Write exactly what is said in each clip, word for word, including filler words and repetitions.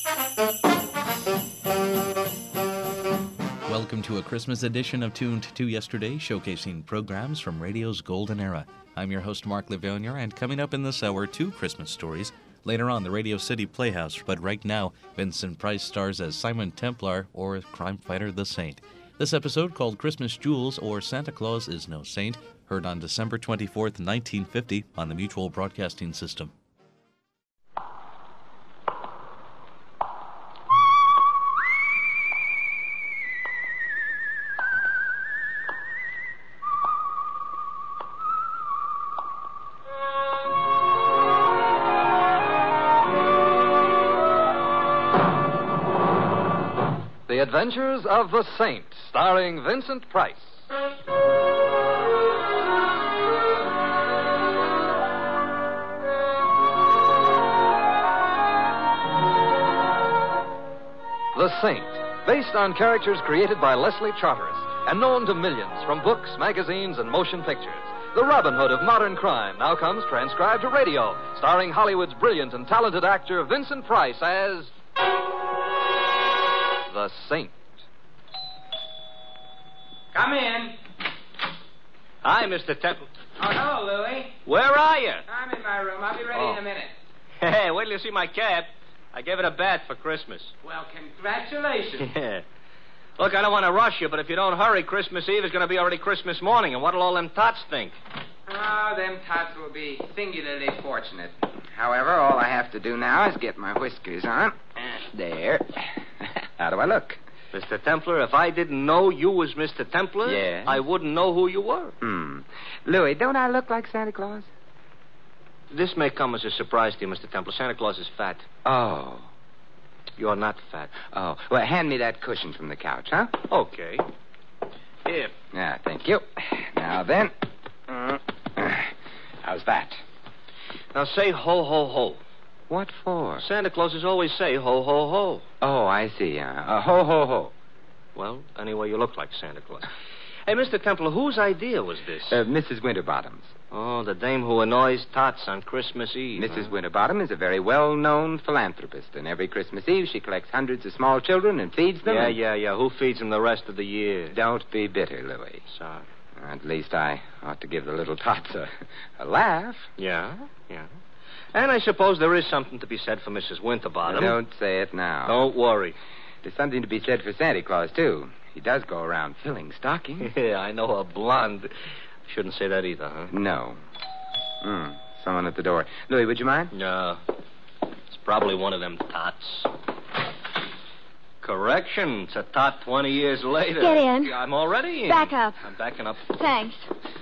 Welcome to a Christmas edition of Tuned to Yesterday, showcasing programs from radio's golden era. I'm your host, Mark Livonia, and coming up in this hour, two Christmas stories. Later on, the Radio City Playhouse, but right now, Vincent Price stars as Simon Templar or crime fighter the Saint. This episode, called Christmas Jewels or Santa Claus is No Saint, heard on December twenty-fourth, nineteen fifty on the Mutual Broadcasting System. The Adventures of the Saint, starring Vincent Price. The Saint, based on characters created by Leslie Charteris and known to millions from books, magazines, and motion pictures. The Robin Hood of modern crime now comes transcribed to radio, starring Hollywood's brilliant and talented actor Vincent Price as The Saint. Come in. Hi, Mister Temple. Oh, hello, Louie. Where are you? I'm in my room. I'll be ready Oh. in a minute. Hey, wait till you see my cat. I gave it a bath for Christmas. Well, congratulations. Yeah. Look, I don't want to rush you, but if you don't hurry, Christmas Eve is going to be already Christmas morning, and what'll all them tots think? Oh, them tots will be singularly fortunate. However, all I have to do now is get my whiskers on. There. How do I look? Mister Templar, if I didn't know you was Mister Templar, Yes? I wouldn't know who you were. Hmm. Louie, don't I look like Santa Claus? This may come as a surprise to you, Mister Templar. Santa Claus is fat. Oh. You're not fat. Oh. Well, hand me that cushion from the couch, huh? Okay. Here. Yeah, thank you. Now then. Uh, how's that? Now say ho, ho, ho. What for? Santa Clauses always say ho, ho, ho. Oh, I see. Uh, uh, ho, ho, ho. Well, anyway, you look like Santa Claus. Hey, Mister Templar, whose idea was this? Uh, Missus Winterbottom's. Oh, the dame who annoys tots on Christmas Eve. Missus huh? Winterbottom is a very well-known philanthropist, and every Christmas Eve she collects hundreds of small children and feeds them. Yeah, and... yeah, yeah. Who feeds them the rest of the year? Don't be bitter, Louie. Sorry. At least I ought to give the little tots a, a laugh. Yeah, yeah. And I suppose there is something to be said for Missus Winterbottom. Don't say it now. Don't worry. There's something to be said for Santa Claus, too. He does go around filling stockings. Yeah, I know a blonde. Shouldn't say that either, huh? No. Hmm. Someone at the door. Louie, would you mind? No. It's probably one of them tots. Correction. It's a tot twenty years later. Get in. I'm already in. Back up. I'm backing up. Thanks.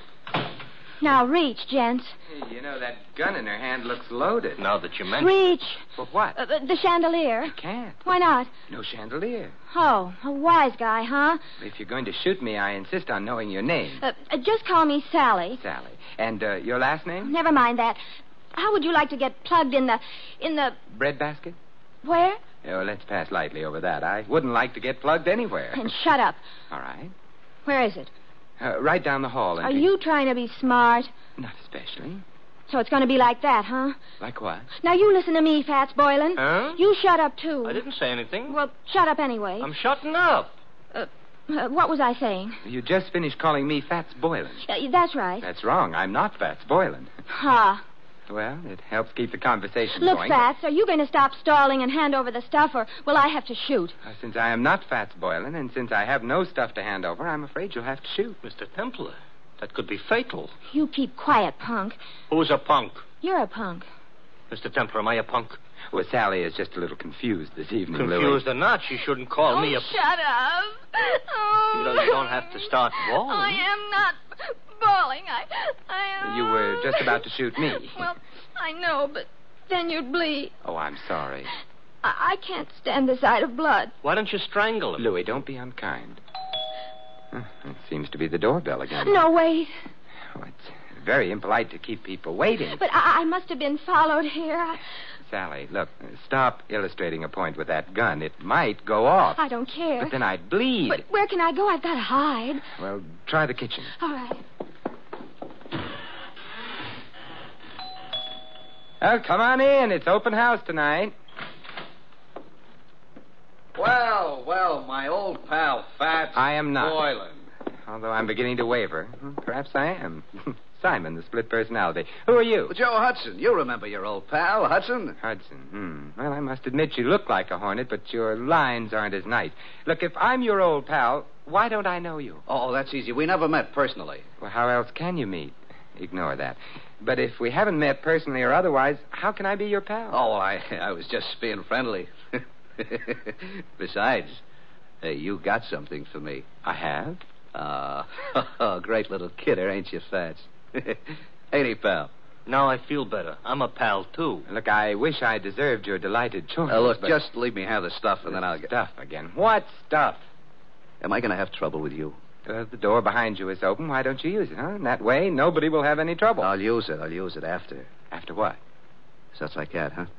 Now, reach, gents. Hey, you know, that gun in her hand looks loaded. Now that you mention Reach. For what? Uh, the chandelier. Can't. Why not? No chandelier. Oh, a wise guy, huh? If you're going to shoot me, I insist on knowing your name. Uh, uh, just call me Sally. Sally. And uh, your last name? Never mind that. How would you like to get plugged in the... in the... Breadbasket? Where? Oh, let's pass lightly over that. I wouldn't like to get plugged anywhere. And shut up. All right. Where is it? Uh, right down the hall. Are you trying to be smart? Not especially. So it's going to be like that, huh? Like what? Now, you listen to me, Fats Boylan. Huh? You shut up, too. I didn't say anything. Well, shut up anyway. I'm shutting up. Uh, uh, what was I saying? You just finished calling me Fats Boylan. Uh, that's right. That's wrong. I'm not Fats Boylan. Ha. Well, it helps keep the conversation Look, going. Fats, are you going to stop stalling and hand over the stuff, or will I have to shoot? Uh, since I am not Fats Boylan, and since I have no stuff to hand over, I'm afraid you'll have to shoot. Mister Templar, that could be fatal. You keep quiet, punk. Who's a punk? You're a punk. Mister Templar, am I a punk? Well, Sally is just a little confused this evening, Louie. Confused or not, she shouldn't call oh, me a... shut up. Oh. You know, you don't have to start bawling. I am not bawling. I... I... You were just about to shoot me. Well, I know, but then you'd bleed. Oh, I'm sorry. I, I can't stand the sight of blood. Why don't you strangle him? Louie, don't be unkind. Huh, it seems to be the doorbell again. No, wait. Oh, it's very impolite to keep people waiting. But I, I must have been followed here. I, Sally, look, stop illustrating a point with that gun. It might go off. I don't care. But then I'd bleed. But where can I go? I've got to hide. Well, try the kitchen. All right. Well, come on in. It's open house tonight. Well, well, my old pal, Fats. I am not. Boylan. Although I'm beginning to waver. Perhaps I am. Simon, the split personality. Who are you? Well, Joe Hudson. You remember your old pal, Hudson? Hudson. Hmm. Well, I must admit you look like a hornet, but your lines aren't as nice. Look, if I'm your old pal, why don't I know you? Oh, that's easy. We never met personally. Well, how else can you meet? Ignore that. But if we haven't met personally or otherwise, how can I be your pal? Oh, I, I was just being friendly. Besides, hey, you got something for me. I have? Uh, great little kidder, ain't you, Fats? Ain't he, pal? Now I feel better. I'm a pal, too. Look, I wish I deserved your delighted choice. Uh, look, but... just leave me have the stuff, and then I'll get... Stuff again. What stuff? Am I going to have trouble with you? Uh, the door behind you is open. Why don't you use it, huh? In that way, nobody will have any trouble. I'll use it. I'll use it after. After what? Such like that, huh?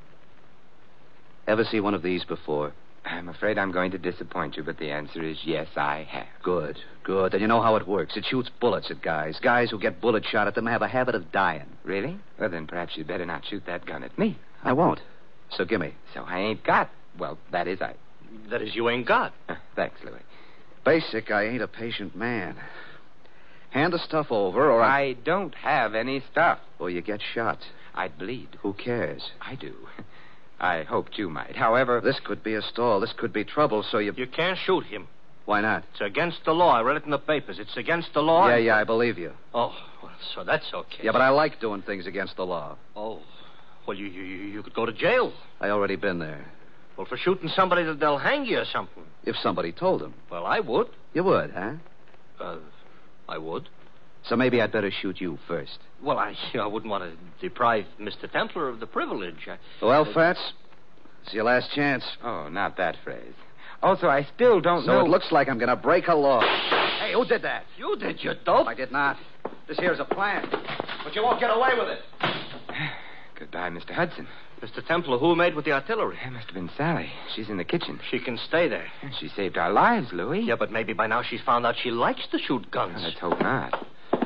Ever see one of these before? I'm afraid I'm going to disappoint you, but the answer is yes, I have. Good, good. And you know how it works. It shoots bullets at guys. Guys who get bullets shot at them have a habit of dying. Really? Well, then perhaps you'd better not shoot that gun at me. I won't. So gimme. So I ain't got... Well, that is I... That is, you ain't got. Thanks, Louis. Basic, I ain't a patient man. Hand the stuff over, or I... I don't have any stuff. Or you get shot. I'd bleed. Who cares? I do. I hoped you might. However... This could be a stall. This could be trouble, so you... You can't shoot him. Why not? It's against the law. I read it in the papers. It's against the law. Yeah, yeah, I believe you. Oh, well, so that's okay. Yeah, but I like doing things against the law. Oh, well, you you, you could go to jail. I already been there. Well, for shooting somebody, that they'll hang you or something. If somebody told them. Well, I would. You would, huh? Uh, I would. So maybe I'd better shoot you first. Well, I, I wouldn't want to deprive Mister Templar of the privilege. I, well, uh, Fats, it's your last chance. Oh, not that phrase. Also, I still don't so know... So it looks like I'm going to break a law. Hey, who did that? You did, you dope. I did not. This here's a plan. But you won't get away with it. Goodbye, Mister Hudson. Mister Templar, who made with the artillery? It must have been Sally. She's in the kitchen. She can stay there. She saved our lives, Louis. Yeah, but maybe by now she's found out she likes to shoot guns. Well, let's hope not.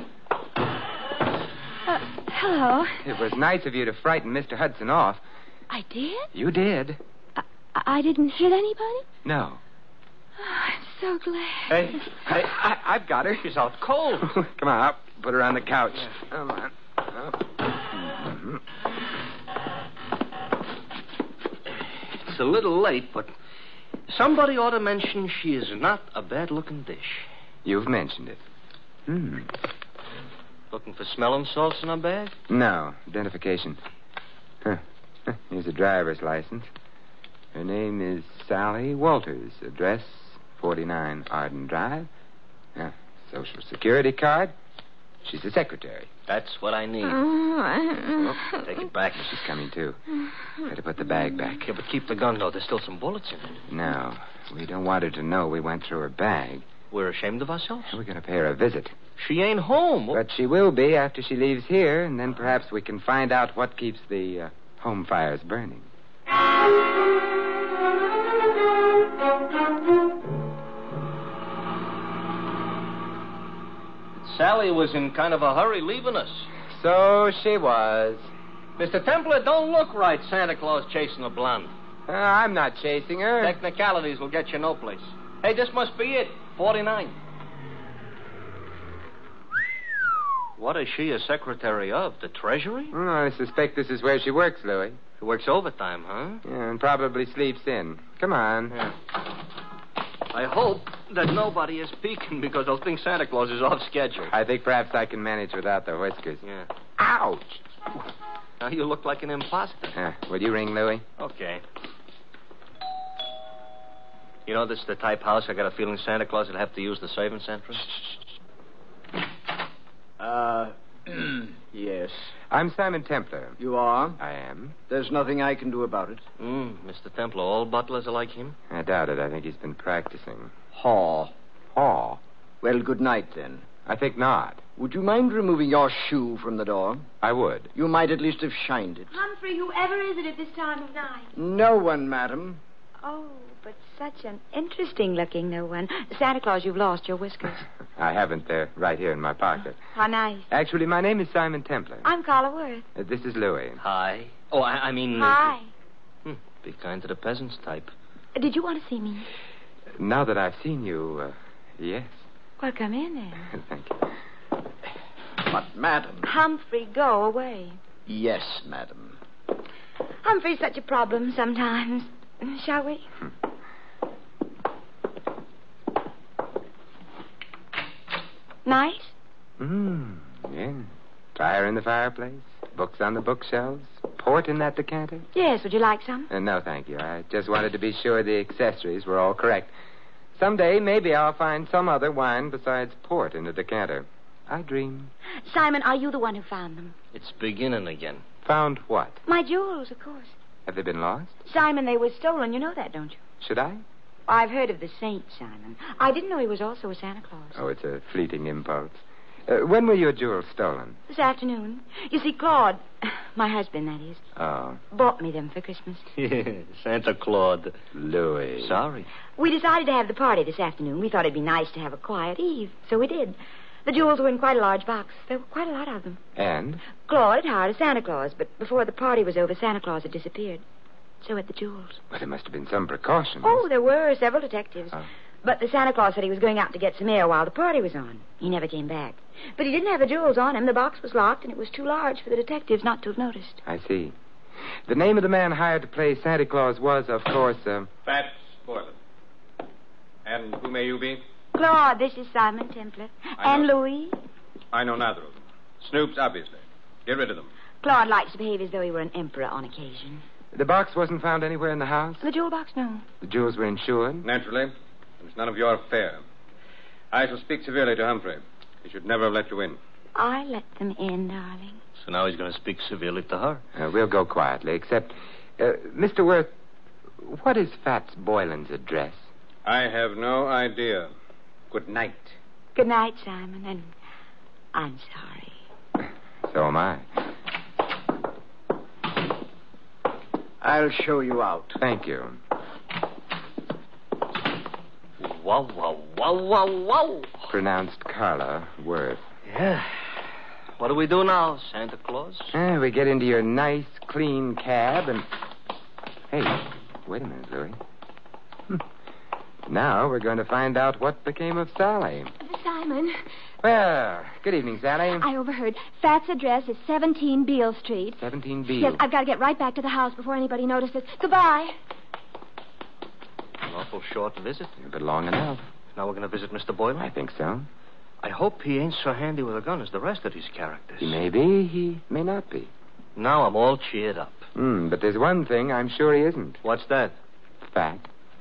Uh, hello. It was nice of you to frighten Mister Hudson off. I did? You did. I, I didn't hit anybody? No. Oh, I'm so glad. Hey, hey, I, I've got her. She's out cold. Come on, up. Put her on the couch. Come on. Up. Mm-hmm. It's a little late, but somebody ought to mention she is not a bad-looking dish. You've mentioned it. Hmm. Looking for smelling salts in her bag? No. Identification. Huh. Here's a driver's license. Her name is Sally Walters. Address forty-nine Arden Drive. Uh, Social Security card. She's the secretary. That's what I need. Oh, Oh, take it back. She's coming, too. Better put the bag back. Yeah, but keep the gun, though. There's still some bullets in it. No. We don't want her to know we went through her bag. We're ashamed of ourselves. We're going to pay her a visit. She ain't home. But she will be after she leaves here, and then perhaps we can find out what keeps the uh, home fires burning. Sally was in kind of a hurry leaving us. So she was. Mister Templar, don't look right, Santa Claus chasing a blonde. Uh, I'm not chasing her. Technicalities will get you no place. Hey, this must be it. forty-nine. What is she a secretary of? The Treasury? Oh, I suspect this is where she works, Louis. She works overtime, huh? Yeah, and probably sleeps in. Come on. Yeah. I hope that nobody is peeking because they'll think Santa Claus is off schedule. I think perhaps I can manage without the whiskers. Yeah. Ouch! Now you look like an imposter. Uh, will you ring, Louis? Okay. You know, this is the type house I got a feeling Santa Claus would have to use the servants' entrance. Uh, yes. I'm Simon Templar. You are? I am. There's nothing I can do about it. Mm, Mister Templar, all butlers are like him? I doubt it. I think he's been practicing. Haw. Haw? Well, good night, then. I think not. Would you mind removing your shoe from the door? I would. You might at least have shined it. Humphrey, whoever is it at this time of night? No one, madam. Oh, but such an interesting-looking no one. Santa Claus, you've lost your whiskers. I haven't. They're right here in my pocket. How nice. Actually, my name is Simon Templar. I'm Carla Worth. Uh, this is Louis. Hi. Oh, I, I mean... Hi. Hmm, be kind to the peasants type. Did you want to see me? Now that I've seen you, uh, yes. Well, come in then. Thank you. But, madam. Humphrey, go away. Yes, madam. Humphrey's such a problem sometimes. Shall we? Nice? Mm, yeah. Fire in the fireplace, books on the bookshelves, port in that decanter. Yes, would you like some? Uh, no, thank you. I just wanted to be sure the accessories were all correct. Someday, maybe I'll find some other wine besides port in the decanter. I dream. Simon, are you the one who found them? It's beginning again. Found what? My jewels, of course. Have they been lost? Simon, they were stolen. You know that, don't you? Should I? I've heard of the saint, Simon. I didn't know he was also a Santa Claus. Oh, it's a fleeting impulse. Uh, when were your jewels stolen? This afternoon. You see, Claude, my husband, that is, Oh. bought me them for Christmas. Santa Claus. Louis. Sorry. We decided to have the party this afternoon. We thought it'd be nice to have a quiet eve, so we did. The jewels were in quite a large box. There were quite a lot of them. And? Claude had hired a Santa Claus, but before the party was over, Santa Claus had disappeared. So had the jewels. Well, there must have been some precautions. Oh, there were several detectives. Oh. But the Santa Claus said he was going out to get some air while the party was on. He never came back. But he didn't have the jewels on him. The box was locked, and it was too large for the detectives not to have noticed. I see. The name of the man hired to play Santa Claus was, of course, uh... Fats Boylan. And who may you be? Claude, this is Simon Templar. I And know. Louis. I know neither of them. Snoops, obviously. Get rid of them. Claude likes to behave as though he were an emperor on occasion. The box wasn't found anywhere in the house? The jewel box, no. The jewels were insured? Naturally. It's none of your affair. I shall speak severely to Humphrey. He should never have let you in. I let them in, darling. So now he's going to speak severely to her. Uh, we'll go quietly, except... Uh, Mister Worth, what is Fats Boylan's address? I have no idea. Good night. Good night, Simon, and I'm sorry. So am I. I'll show you out. Thank you. Wow, wow, wow, wow, wow. Pronounced Carla Worth. Yeah. What do we do now, Santa Claus? Uh, we get into your nice, clean cab and... Hey, wait a minute, Louis. Hmm. Now we're going to find out what became of Sally. Simon, Well, good evening, Sally. I overheard. Fat's address is seventeen Beale Street. seventeen B. Yes, I've got to get right back to the house before anybody notices. Goodbye. An awful short visit. But long enough. Now we're going to visit Mister Boylan? I think so. I hope he ain't so handy with a gun as the rest of these characters. He may be, he may not be. Now I'm all cheered up. Hmm, but there's one thing I'm sure he isn't. What's that? Fat.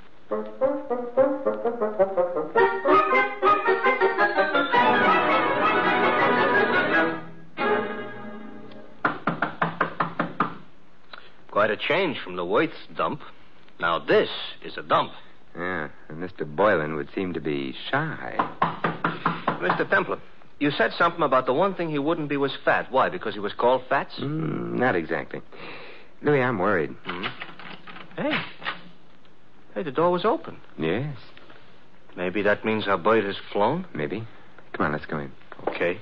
Quite a change from the Worth's dump. Now this is a dump. Yeah, and Mister Boylan would seem to be shy. Mister Templar, you said something about the one thing he wouldn't be was fat. Why, because he was called Fats? Mm, not exactly. Louis, I'm worried. Hmm? Hey. Hey, the door was open. Yes, Maybe that means our bird has flown? maybe. Come on, let's go in. Okay.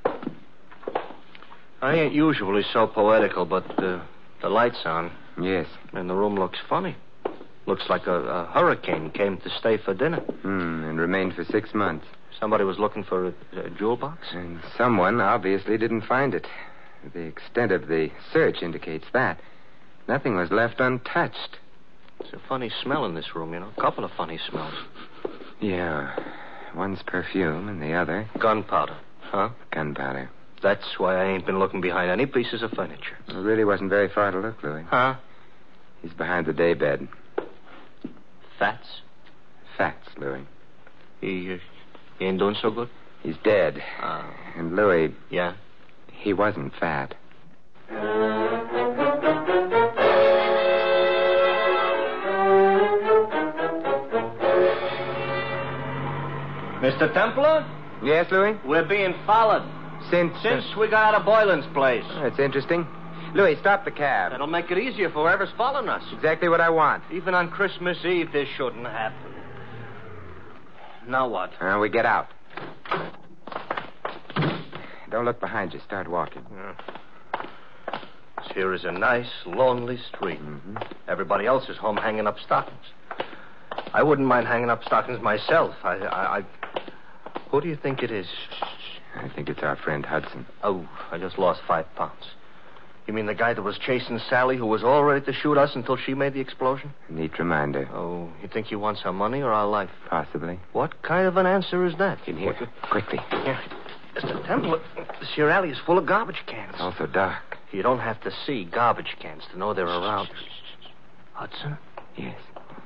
I ain't usually so poetical, but uh, the light's on, Yes. and the room looks funny. Looks like a, a hurricane came to stay for dinner. Hmm, and remained for six months. Somebody was looking for a, a jewel box? And someone obviously didn't find it. The extent of the search indicates that. Nothing was left untouched. It's a funny smell in this room, you know. A couple of funny smells. Yeah. One's perfume and the other Gunpowder, huh? gunpowder. That's why I ain't been looking behind any pieces of furniture. It really wasn't very far to look, Louis. Huh? He's behind the daybed. Fats? Facts, Louis. He, uh, he ain't doing so good? He's dead. Uh, And Louis, yeah? he wasn't fat. Mister Templar? Yes, Louis? We're being followed. Since... Since we got out of Boylan's place. Oh, that's interesting. Louis, stop the cab. That'll make it easier for whoever's following us. Exactly what I want. Even on Christmas Eve, this shouldn't happen. Now what? Uh, we get out. Don't look behind you. Start walking. Yeah. This here is a nice, lonely street. Mm-hmm. Everybody else is home hanging up stockings. I wouldn't mind hanging up stockings myself. I, I, I... Who do you think it is? I think it's our friend Hudson. Oh, I just lost five pounds. You mean the guy that was chasing Sally, who was all ready to shoot us until she made the explosion? Neat reminder. Oh, you think he wants our money or our life? Possibly. What kind of an answer is that? In here. Quickly. Yeah. Mister Temple, this here alley is full of garbage cans. It's also dark. You don't have to see garbage cans to know they're around. Hudson? Yes.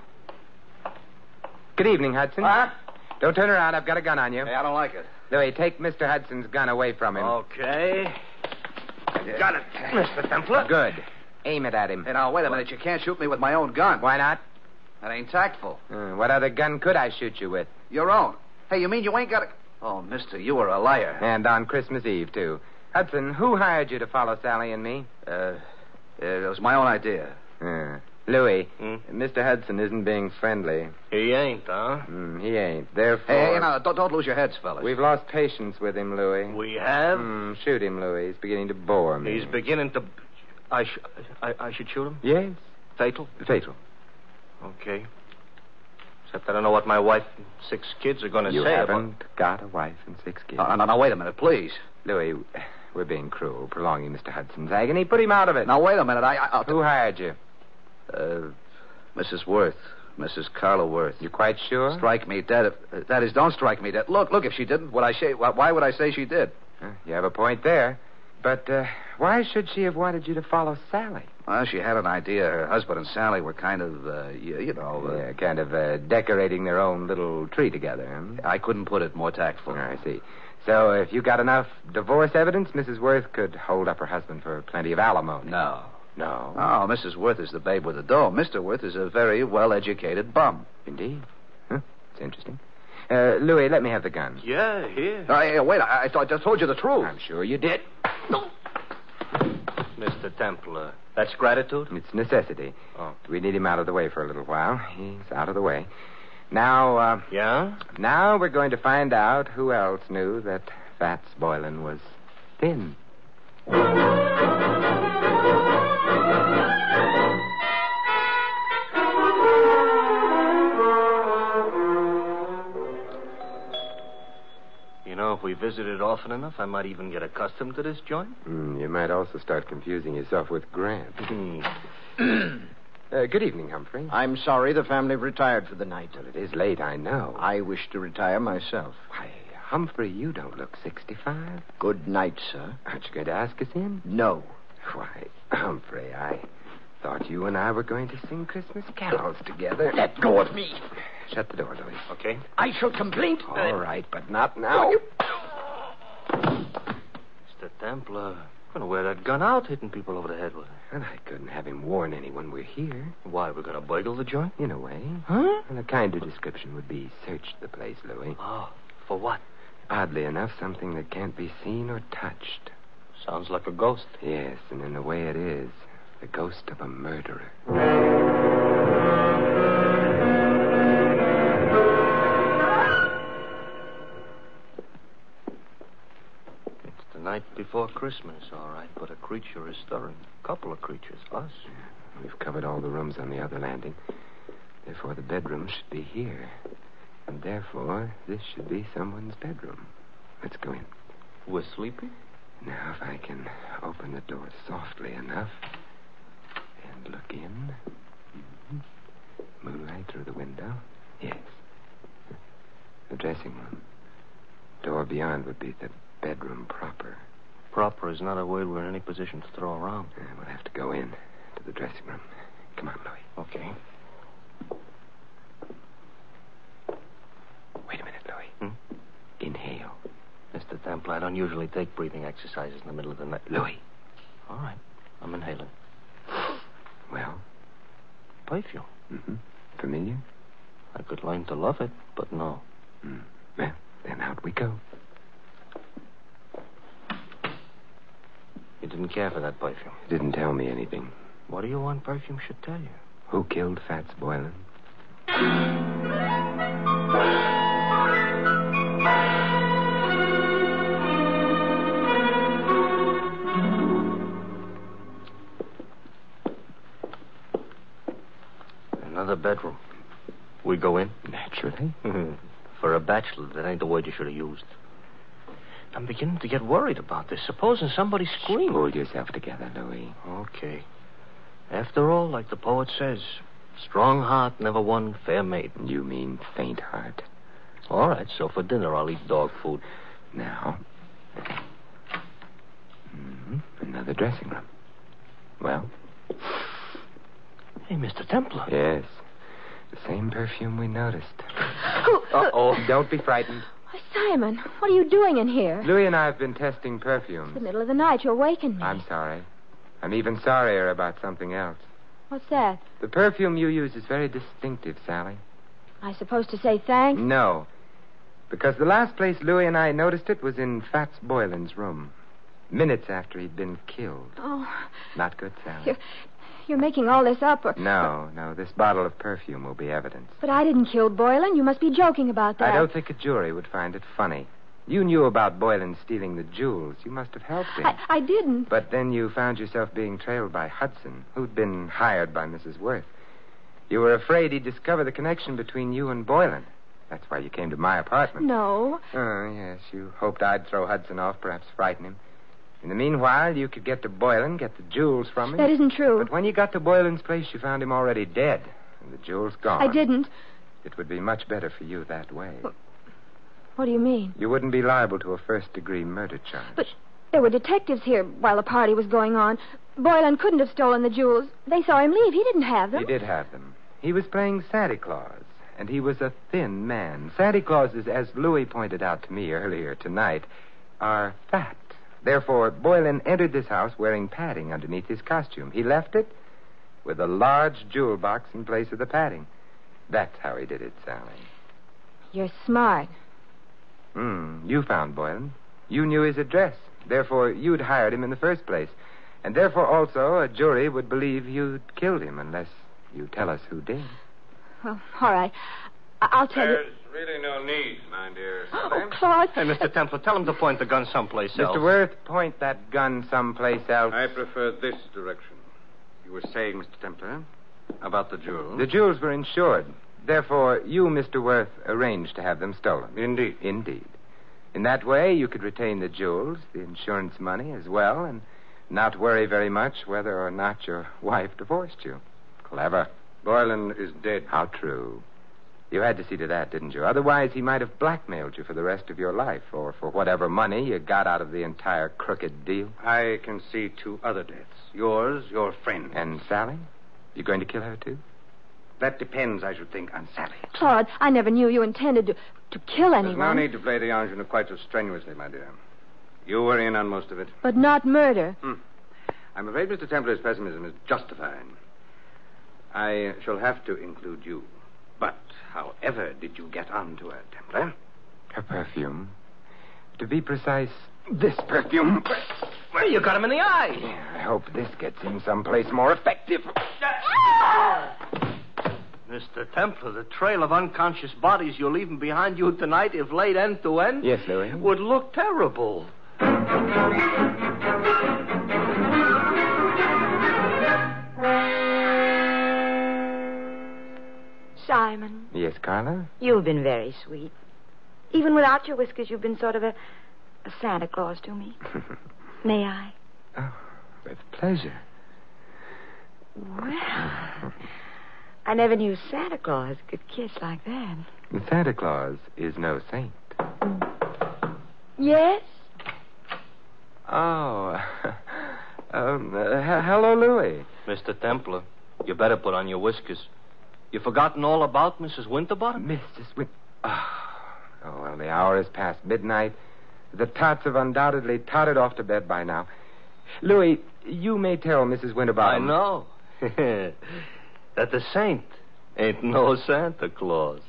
Good evening, Hudson. What? Don't turn around. I've got a gun on you. Hey, I don't like it. Louis, take Mister Hudson's gun away from him. Okay. Got it, Mister Templar. Good. Aim it at him. Hey, now, wait a minute. You can't shoot me with my own gun. Why not? That ain't tactful. Uh, what other gun could I shoot you with? Your own. Hey, you mean you ain't got a... Oh, mister, you are a liar. And on Christmas Eve, too. Hudson, who hired you to follow Sally and me? Uh, it was my own idea. Uh, Louis, Hmm? Mister Hudson isn't being friendly. He ain't, huh? Mm, he ain't. Therefore... Hey, hey, now, don't, don't lose your heads, fellas. We've lost patience with him, Louis. We have? Mm, shoot him, Louis. He's beginning to bore me. He's beginning to... I, sh- I, I should shoot him? Yes. Fatal? Fatal. Okay. Except I don't know what my wife and six kids are going to You say haven't about... got a wife and six kids. Now, now, now, wait a minute, please. Louis, we're being cruel, prolonging Mister Hudson's agony. Put him out of it. Now, wait a minute. I, I, I'll... Who hired you? Uh, Missus Worth. Missus Carla Worth. You quite sure? Strike me dead. If, uh, that is, don't strike me dead. Look, look, if she didn't, would I say... Why would I say she did? Uh, you have a point there. But uh, why should she have wanted you to follow Sally? Well, she had an idea. Her husband and Sally were kind of, uh, you, you know... Uh, Yeah, kind of uh, decorating their own little tree together. Hmm? I couldn't put it more tactful. I see. So if you got enough divorce evidence, Missus Worth could hold up her husband for plenty of alimony. No. No. Oh, Missus Worth is the babe with the dough. Mister Worth is a very well-educated bum. Indeed. Huh? It's interesting. Uh, Louis, let me have the gun. Yeah, here. Uh, hey, wait, I, I, thought, I just told you the truth. I'm sure you did. Mister Templar, that's gratitude? It's necessity. Oh. We need him out of the way for a little while. He's out of the way. Now, uh, Yeah? now we're going to find out who else knew that Fats Boylan was thin. You know, if we visited often enough, I might even get accustomed to this joint. Mm, you might also start confusing yourself with Grant. uh, good evening, Humphrey. I'm sorry the family retired for the night. Well, it is late, I know. I wish to retire myself. Why, Humphrey, you don't look sixty-five. Good night, sir. Aren't you going to ask us in? No. Why, Humphrey, I thought you and I were going to sing Christmas carols together. Let go of me. Shut the door, Louis. Okay. I shall complain. All right, but not now. Mister Templar, I'm going to wear that gun out hitting people over the head with it. And I couldn't have him warn anyone we're here. Why, we're going to burgle the joint? In a way. Huh? And a kinder description would be search the place, Louis. Oh, for what? Oddly enough, something that can't be seen or touched. Sounds like a ghost. Yes, and in a way it is. The ghost of a murderer. It's the night before Christmas, all right, but a creature is stirring. A couple of creatures, us. We've covered all the rooms on the other landing. Therefore, the bedroom should be here. And therefore, this should be someone's bedroom. Let's go in. We're sleeping? Now, if I can open the door softly enough and look in. Mm-hmm. Moonlight through the window. Yes. The dressing room. Door beyond would be the bedroom proper. Proper is not a word we're in any position to throw around. Uh, we'll have to go in to the dressing room. Come on, Louis. Okay. Wait a minute, Louis. Hmm? Inhale. Mister Templar, I don't usually take breathing exercises in the middle of the night. Louis. All right. I'm inhaling. Well? Perfume. Mm-hmm. Familiar? I could learn to love it, but no. Mm. Well, then out we go. You didn't care for that perfume. Didn't tell me anything. What do you want perfume should tell you? Who killed Fats Boylan? Another bedroom. We go in? Naturally. For a bachelor, that ain't the word you should have used. I'm beginning to get worried about this. Supposing somebody screamed. Pull yourself together, Louis. Okay. After all, like the poet says, strong heart never won fair maiden. You mean faint heart. All right, so for dinner I'll eat dog food. Now. Mm-hmm. Another dressing room. Well? Hey, Mister Templar. Yes. The same perfume we noticed. Oh, Uh-oh. Don't be frightened. Why, Simon, what are you doing in here? Louis and I have been testing It's perfumes. the middle of the night. You awakened me. I'm sorry. I'm even sorrier about something else. What's that? The perfume you use is very distinctive, Sally. I supposed to say thanks? No. Because the last place Louis and I noticed it was in Fats Boylan's room. Minutes after he'd been killed. Oh, Not good, Sally. you're, you're making all this up. Or... No, no. This bottle of perfume will be evidence. But I didn't kill Boylan. You must be joking about that. I don't think a jury would find it funny. You knew about Boylan stealing the jewels. You must have helped him. I, I didn't. But then you found yourself being trailed by Hudson, who'd been hired by Missus Worth. You were afraid he'd discover the connection between you and Boylan. That's why you came to my apartment. No. Oh, yes. You hoped I'd throw Hudson off, perhaps frighten him. In the meanwhile, you could get to Boylan, get the jewels from him. That isn't true. But when you got to Boylan's place, you found him already dead, and the jewels gone. I didn't. It would be much better for you that way. What, what do you mean? You wouldn't be liable to a first-degree murder charge. But there were detectives here while the party was going on. Boylan couldn't have stolen the jewels. They saw him leave. He didn't have them. He did have them. He was playing Santa Claus, and he was a thin man. Santa Clauses, as Louis pointed out to me earlier tonight, are fat. Therefore, Boylan entered this house wearing padding underneath his costume. He left it with a large jewel box in place of the padding. That's how he did it, Sally. You're smart. Hmm. You found Boylan. You knew his address. Therefore, you'd hired him in the first place. And therefore, also, a jury would believe you'd killed him unless you tell us who did. Well, all right. I- I'll tell There's you. really no need, my dear. Oh, Claude. Hey, Mister Templar, tell him to point the gun someplace else. Mister Worth, point that gun someplace else. I prefer this direction. You were saying, Mister Templar, about the jewels. The jewels were insured. Therefore, you, Mister Worth, arranged to have them stolen. Indeed. Indeed. In that way, you could retain the jewels, the insurance money as well, and not worry very much whether or not your wife divorced you. Clever. Boylan is dead. How true. You had to see to that, didn't you? Otherwise, he might have blackmailed you for the rest of your life, or for whatever money you got out of the entire crooked deal. I can see two other deaths. Yours, your friend. And Sally? You going to kill her, too? That depends, I should think, on Sally. Claude, I never knew you intended to, to kill There's anyone. no need to play the ingenue quite so strenuously, my dear. You were in on most of it. But not murder. Hmm. I'm afraid Mister Templar's pessimism is justified. I shall have to include you. But however did you get onto her, Templar? Her perfume. To be precise, this perfume. Well, you got him in the eye. Yeah, I hope this gets him someplace more effective. Mister Templar, the trail of unconscious bodies you're leaving behind you tonight, if laid end to end, Yes, Louis? would look terrible. Simon, Yes, Carla? you've been very sweet. Even without your whiskers, you've been sort of a, a Santa Claus to me. May I? Oh, with pleasure. Well, I never knew Santa Claus could kiss like that. Santa Claus is no saint. Yes? Oh. um, uh, h- hello, Louis. Mister Templar, you better put on your whiskers. You forgotten all about Missus Winterbottom? Missus Win... Oh. oh, well, the hour is past midnight. The tots have undoubtedly tottered off to bed by now. Louis, you may tell Missus I Winterbottom... know. That the saint ain't no Santa Claus.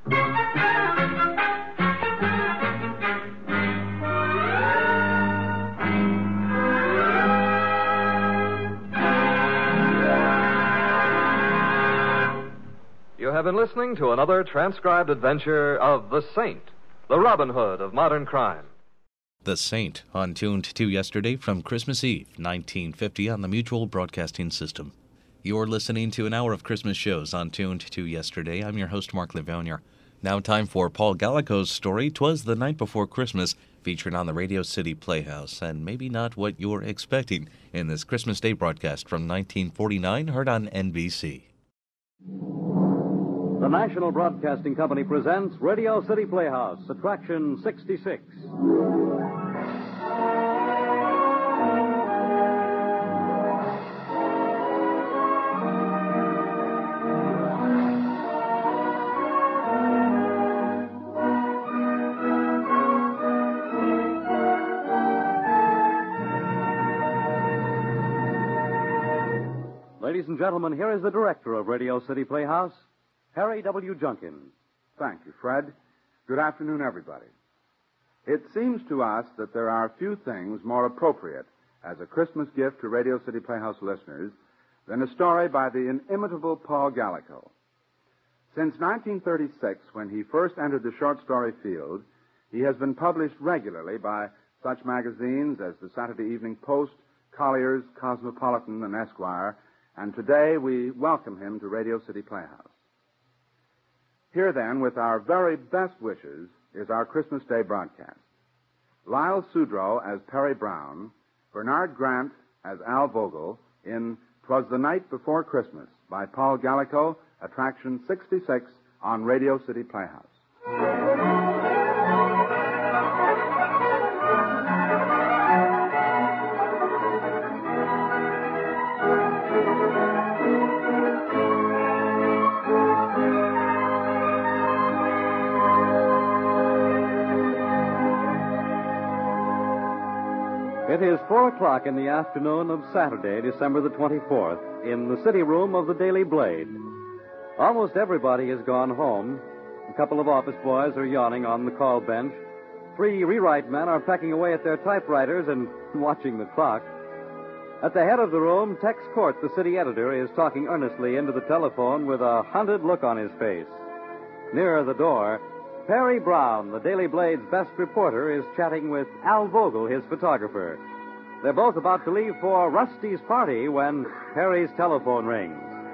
You have been listening to another transcribed adventure of The Saint, the Robin Hood of modern crime. The Saint, on Tuned to Yesterday from Christmas Eve, nineteen fifty on the Mutual Broadcasting System. You're listening to an hour of Christmas shows on Tuned to Yesterday. I'm your host, Mark Livonia. Now time for Paul Gallico's story, 'Twas the Night Before Christmas, featured on the Radio City Playhouse, and maybe not what you're expecting in this Christmas Day broadcast from nineteen forty-nine, heard on N B C. The National Broadcasting Company presents Radio City Playhouse, Attraction sixty-six. Ladies and gentlemen, here is the director of Radio City Playhouse, Harry W. Junkin. Thank you, Fred. Good afternoon, everybody. It seems to us that there are few things more appropriate as a Christmas gift to Radio City Playhouse listeners than a story by the inimitable Paul Gallico. Since nineteen thirty-six, when he first entered the short story field, he has been published regularly by such magazines as the Saturday Evening Post, Collier's, Cosmopolitan, and Esquire, and today we welcome him to Radio City Playhouse. Here then, with our very best wishes, is our Christmas Day broadcast. Lyle Sudrow as Perry Brown, Bernard Grant as Al Vogel in 'Twas the Night Before Christmas by Paul Gallico, Attraction sixty-six on Radio City Playhouse. It is four o'clock in the afternoon of Saturday, December the twenty-fourth, in the city room of the Daily Blade. Almost everybody has gone home. A couple of office boys are yawning on the call bench. Three rewrite men are pecking away at their typewriters and watching the clock. At the head of the room, Tex Court, the city editor, is talking earnestly into the telephone with a hunted look on his face. Nearer the door, Perry Brown, the Daily Blade's best reporter, is chatting with Al Vogel, his photographer. They're both about to leave for Rusty's party when Perry's telephone rings.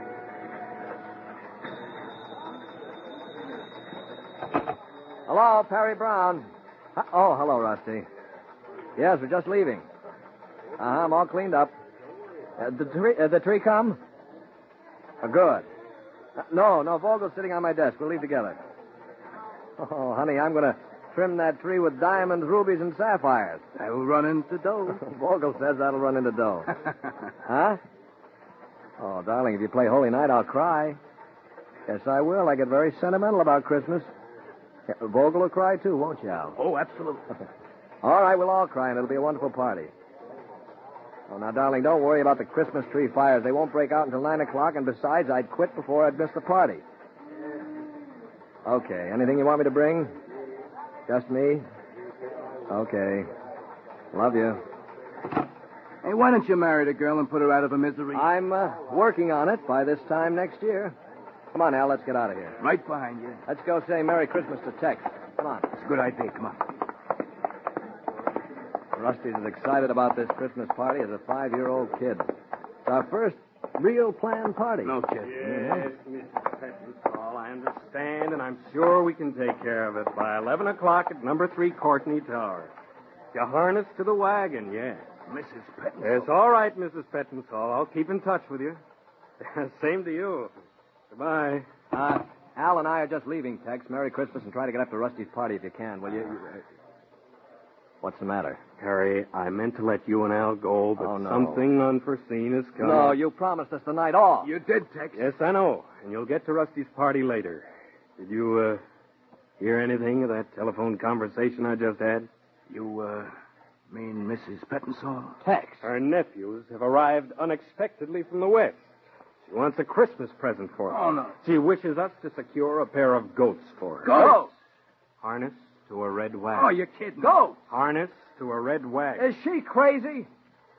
Hello, Perry Brown. Oh, hello, Rusty. Yes, we're just leaving. Uh-huh, I'm all cleaned up. Uh, the tree, uh, the tree come? Uh, good. Uh, no, no, Vogel's sitting on my desk. We'll leave together. Oh, honey, I'm going to trim that tree with diamonds, rubies, and sapphires. That'll run into dough. Vogel says that'll run into dough. Huh? Oh, darling, if you play Holy Night, I'll cry. Yes, I will. I get very sentimental about Christmas. Yeah, Vogel will cry, too, won't you, Al? Oh, absolutely. All right, we'll all cry, and it'll be a wonderful party. Oh, now, darling, don't worry about the Christmas tree fires. They won't break out until nine o'clock, and besides, I'd quit before I'd miss the party. Okay, anything you want me to bring? Just me? Okay. Love you. Hey, why don't you marry the girl and put her out of her misery? I'm uh, working on it by this time next year. Come on, Al, let's get out of here. Right behind you. Let's go say Merry Christmas to Tex. Come on. It's a good idea. Come on. Rusty's as excited about this Christmas party as a five-year-old kid. It's our first real planned party. No kidding. Yes, Mister Pettinsall, I understand, and I'm sure we can take care of it by eleven o'clock at number three Courtney Tower. You harness to the wagon, yes. Missus Pettinsall. It's all right, Missus Pettinsall. I'll keep in touch with you. Same to you. Goodbye. Uh, Al and I are just leaving, Tex. Merry Christmas, and try to get up to Rusty's party if you can, will you? you uh... What's the matter? Harry, I meant to let you and Al go, but oh, no. something unforeseen has come. No, you promised us the night off. You did, Tex. Yes, I know. And you'll get to Rusty's party later. Did you, uh, hear anything of that telephone conversation I just had? You, uh, mean Missus Pettinsall? Tex. Her nephews have arrived unexpectedly from the West. She wants a Christmas present for us. Oh, no. She wishes us to secure a pair of goats for her. Goats? Harness to a red wagon. Oh, you're kidding. Goats? Harness to a red wagon. Is she crazy?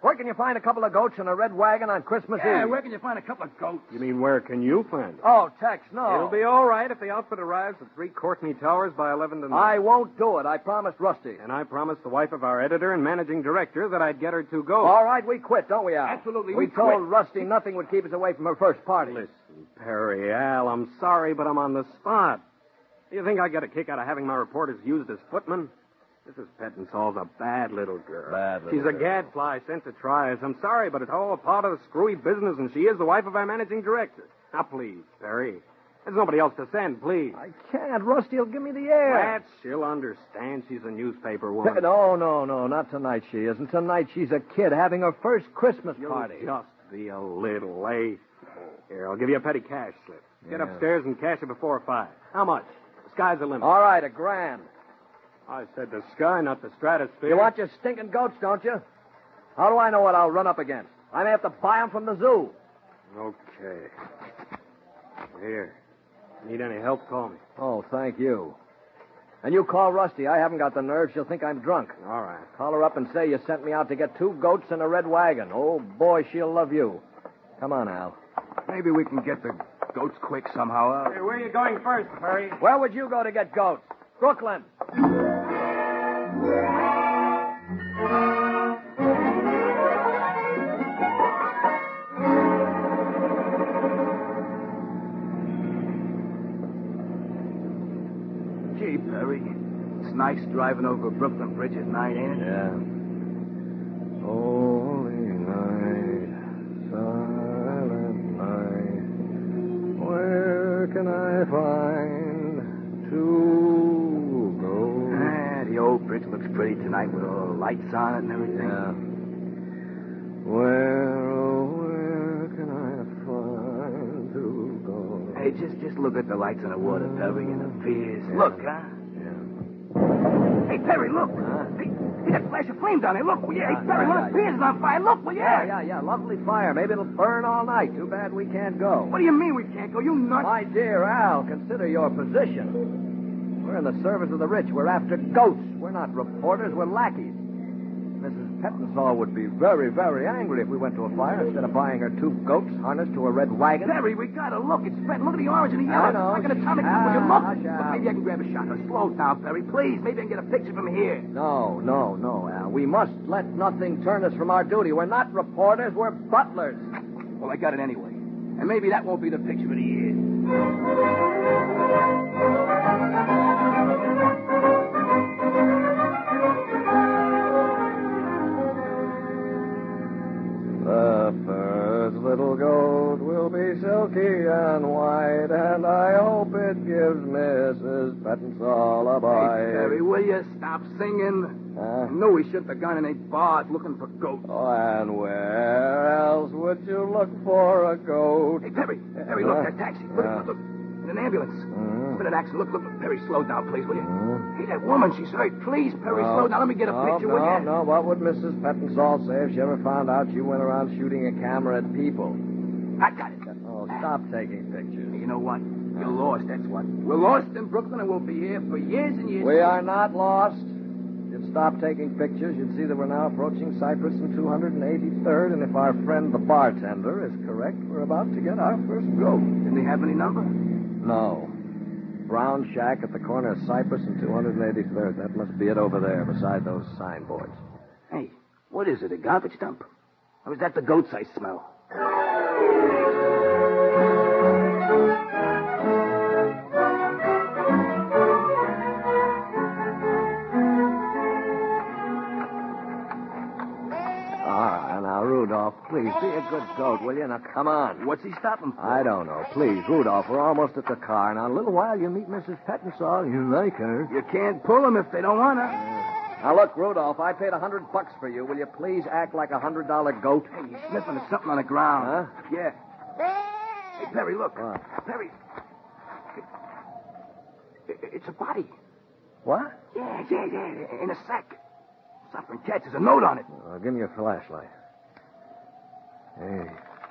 Where can you find a couple of goats and a red wagon on Christmas Yeah, Eve? where can you find a couple of goats? You mean where can you find it? Oh, Tex, no. It'll be all right if the outfit arrives at three Courtney Towers by eleven tonight. I won't do it. I promised Rusty. And I promised the wife of our editor and managing director that I'd get her two goats. All right, we quit, don't we, Al? Absolutely, we we told quit. Rusty nothing would keep us away from her first party. Listen, Perry, Al, I'm sorry, but I'm on the spot. Do you think I get a kick out of having my reporters used as footmen? Missus Pettinsall's a bad little girl. Bad little She's a girl. gadfly sent to try us. I'm sorry, but it's all a part of the screwy business, and she is the wife of our managing director. Now, please, Perry. There's nobody else to send, please. I can't. Rusty'll give me the air. That she'll understand. She's a newspaper woman. No, no, no. Not tonight she isn't. Tonight she's a kid having her first Christmas You'll party. just be a little late. Here, I'll give you a petty cash slip. Get Yeah. upstairs and cash it before five. How much? The sky's the limit. All right, a grand. I said the sky, not the stratosphere. You want your stinking goats, don't you? How do I know what I'll run up against? I may have to buy them from the zoo. Okay. Here. Need any help, call me. Oh, thank you. And you call Rusty. I haven't got the nerve. She'll think I'm drunk. All right. Call her up and say you sent me out to get two goats and a red wagon. Oh, boy, she'll love you. Come on, Al. Maybe we can get the goats quick somehow. Uh... Hey, where are you going first, Perry? Where would you go to get goats? Brooklyn. Gee, Perry, it's nice driving over Brooklyn Bridge at night, ain't it? Yeah. Holy night, silent night, where can I find two goats? Ah, the old bridge looks pretty tonight with all the lights on it and everything. Yeah. Where, oh, where can I find two goats? Hey, just just look at the lights on the water, Perry, and the piers. Yeah. Look, huh? Yeah. Hey, Perry, look. Huh? Hey, see that flash of flame down there? Look, will you? Yeah, Hey, Perry, yeah, one yeah, of the piers is on fire. Look, will you? Yeah, yeah, yeah. Lovely fire. Maybe it'll burn all night. Too bad we can't go. What do you mean we can't go? You nuts? My dear Al, consider your position. We're in the service of the rich. We're after goats. We're not reporters. We're lackeys. Missus Pettinsall would be very, very angry if we went to a fire instead of buying her two goats harnessed to a red wagon. Perry, we gotta look. It's red. Look at the orange and the I yellow. know. It's like an atomic Ah, bomb. Will you look? hush, Look, Al. maybe I can grab a shot. Now, slow down, Perry, please. Maybe I can get a picture from here. No, no, no, Al. We must let nothing turn us from our duty. We're not reporters. We're butlers. Well, I got it anyway. And maybe that won't be the picture of the year. The first little goat will be silky and white, and I hope it gives Missus Pettinsall a bite. Hey, Perry, will you stop singing? Huh? I knew we shouldn't have gone in any bars looking for goats. Oh, and where else would you look for a goat? Hey, Perry, Perry, Huh? look, that taxi. Look, Yeah. look, look. In an ambulance. Mhm. Been an accident. Look, look, look. Perry, slow down, please, will you? Mhm. Hey, that woman, she's hurt. Please, Perry, No. slow down. Let me get a no, picture, no, will you? No, What would Missus Pettinsall say if she ever found out you went around shooting a camera at people? I got it. Oh, stop taking pictures. You know what? You're lost, that's what. We're lost in Brooklyn, and we'll be here for years and years. We are not lost. If you'd stop taking pictures, you'd see that we're now approaching Cypress and two hundred eighty-third, and if our friend the bartender is correct, we're about to get our first goat. Did they have any number? No. Brown shack at the corner of Cypress and two hundred eighty-third. That must be it over there, beside those signboards. Hey, what is it, a garbage dump? Or is that the goats I smell? Ah, now, Rudolph, please, be a good goat, will you? Now, come on. What's he stopping for? I don't know. Please, Rudolph, we're almost at the car. Now, in a little while, you'll meet Missus Pettinsall. You like her. You can't pull them if they don't want to. Now, look, Rudolph, I paid a hundred bucks for you. Will you please act like a hundred-dollar goat? Hey, he's sniffing at something on the ground. Huh? Yeah. Hey, Perry, look. What? Perry. It- It's a body. What? Yeah, yeah, yeah. In a sack. Suffering cats. There's a note on it. Uh, give me your flashlight. Hey.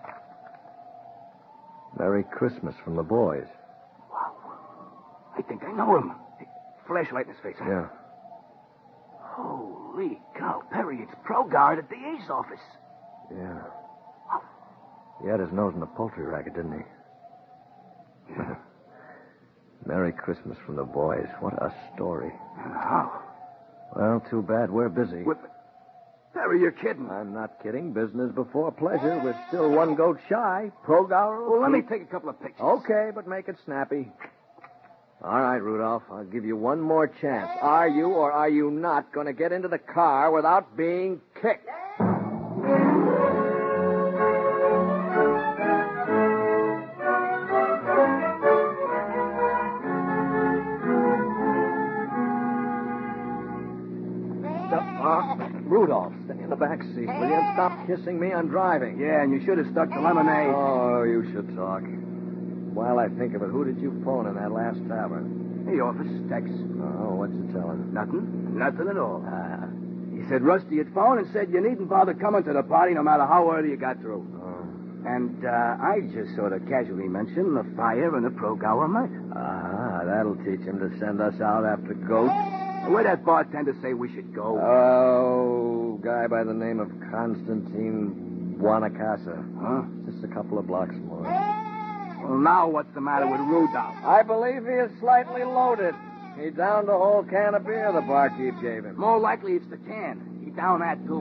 Merry Christmas from the boys. Wow. I think I know him. Hey, flashlight in his face. Huh? Yeah. Holy cow, Perry, it's Progard at the A's office. Yeah. He had his nose in the poultry racket, didn't he? Yeah. Merry Christmas from the boys. What a story. How? Well, too bad we're busy. With... Perry, you're kidding. I'm not kidding. Business before pleasure. We're still one goat shy. Progower. Well, let me take a couple of pictures. Okay, but make it snappy. All right, Rudolph. I'll give you one more chance. Are you or are you not going to get into the car without being kicked? Rudolph, stay in the back seat, will you? And stop kissing me. I'm driving. Yeah, and you should have stuck to lemonade. Oh, you should talk. While I think of it, who did you phone in that last tavern? The office, Tex. Oh, what'd you tell him? Nothing. Nothing at all. Ah. He said Rusty had phoned and said you needn't bother coming to the party no matter how early you got through. Oh. And uh, I just sort of casually mentioned the fire and the Progower murder. Ah, that'll teach him to send us out after goats. Where'd that bartender say we should go? Oh, guy by the name of Constantine Buonacasa. Huh? Just a couple of blocks more. Well, now what's the matter with Rudolph? I believe he is slightly loaded. He downed a whole can of beer the barkeep gave him. More likely it's the can. He downed that, too.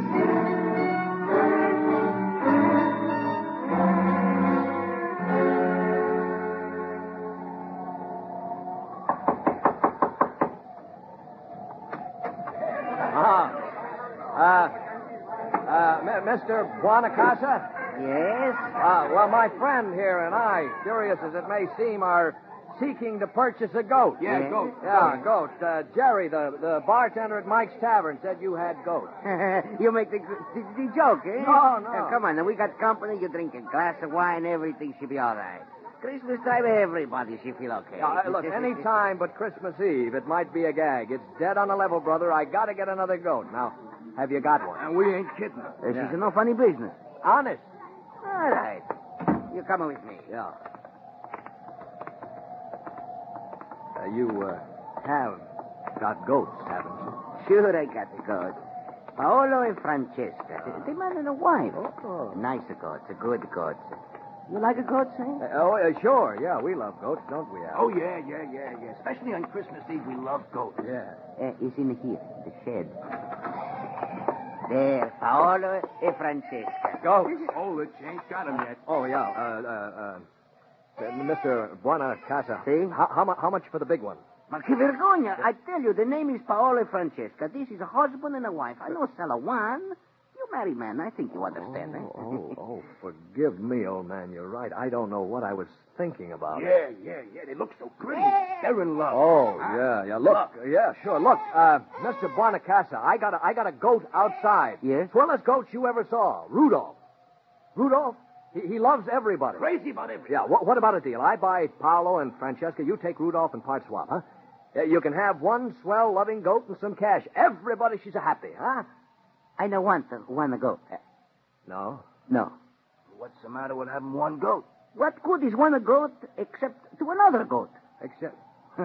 Mister Buonacasa? Yes? Uh, well, my friend here and I, curious as it may seem, are seeking to purchase a goat. Yeah, yeah. goat. Yeah, goat. Uh, Jerry, the, the bartender at Mike's Tavern, said you had goats. You make the, the, the joke, eh? No, no. Uh, come on, now we got company. You drink a glass of wine, everything should be all right. Christmas time, everybody should feel okay. Uh, look, any time but Christmas Eve, it might be a gag. It's dead on the level, brother. I gotta get another goat. Now, have you got one? And we ain't kidding. This Yeah. is no funny business. Honest. All right. You're coming with me. Yeah. Uh, you, uh, have got goats, haven't you? Sure, I got the goats. Paolo and Francesca. They man and a wife. Oh. Nice goats, a good goats. You like a goat, eh? Uh, oh, uh, sure. Yeah, we love goats, don't we, Al? Oh, yeah, yeah, yeah, yeah. Especially on Christmas Eve, we love goats. Yeah. Uh, it's in here, the shed. There, Paolo and Francesca. Go. Oh, it ain't got him yet. Oh, yeah. Uh, uh, uh, Mister Buonacasa. See? How, how, mu- how much for the big one? Ma che vergogna. I tell you, the name is Paolo and Francesca. This is a husband and a wife. I know sell a one. You marry man. I think you understand, oh, eh? oh, oh, forgive me, old man. You're right. I don't know what I was thinking about. Yeah, yeah, yeah. They look so pretty. They're in love. Oh, Huh? yeah, yeah. Look, uh, yeah, sure. Look, uh, Mister Buonacasa, I got a, I got a goat outside. Yes? Swellest goat you ever saw. Rudolph. Rudolph? He, he loves everybody. Crazy about everything. Yeah, what, what about a deal? I buy Paolo and Francesca. You take Rudolph and part swap, huh? Yeah, you can have one swell, loving goat and some cash. Everybody, she's a happy, huh? I don't want the one a goat. Uh, No? no. What's the matter with having one goat? What good is one a goat except to another goat? Except... uh,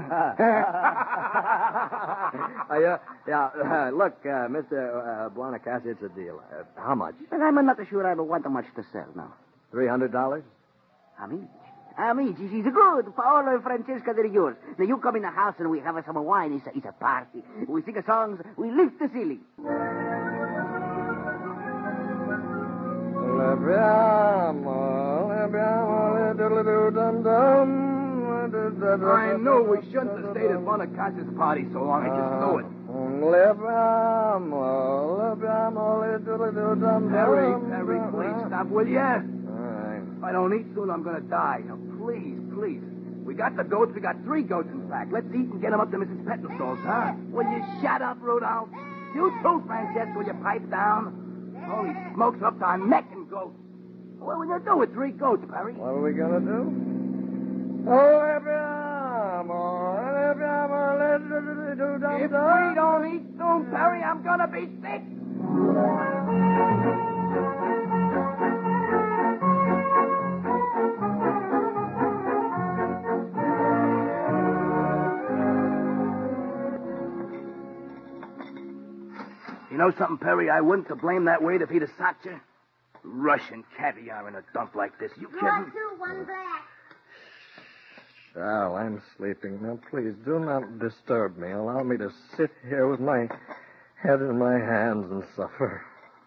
yeah, yeah. Uh, look, uh, Mister Uh, Buonacasa, it's a deal. Uh, how much? But I'm not sure I want much to sell now. Three hundred dollars? Amici. Amici, she's good. Paolo and Francesca, they're yours. Now you come in the house and we have some wine. It's a, it's a party. We sing songs. We lift the ceiling. I know we shouldn't have stayed at Bonacasa's party so long. I just know it. Harry, Harry, please stop, will you? If I don't eat soon, I'm going to die. Now, please, please. We got the goats. We got three goats, in fact. Let's eat and get them up to Missus Pettenstall's, huh? Will you shut up, Rudolph? You too, Francesca. Will you pipe down? Holy smokes, up to our neck in goats. What will you do with three goats, Perry? What are we going to do? Oh, if we don't eat soon, Perry, I'm going to be sick. You know something, Perry? I wouldn't have blamed that waiter if he'd have socked you. Russian caviar in a dump like this. You You kidding? want two, one black. Sal, I'm sleeping. Now, please do not disturb me. Allow me to sit here with my head in my hands and suffer.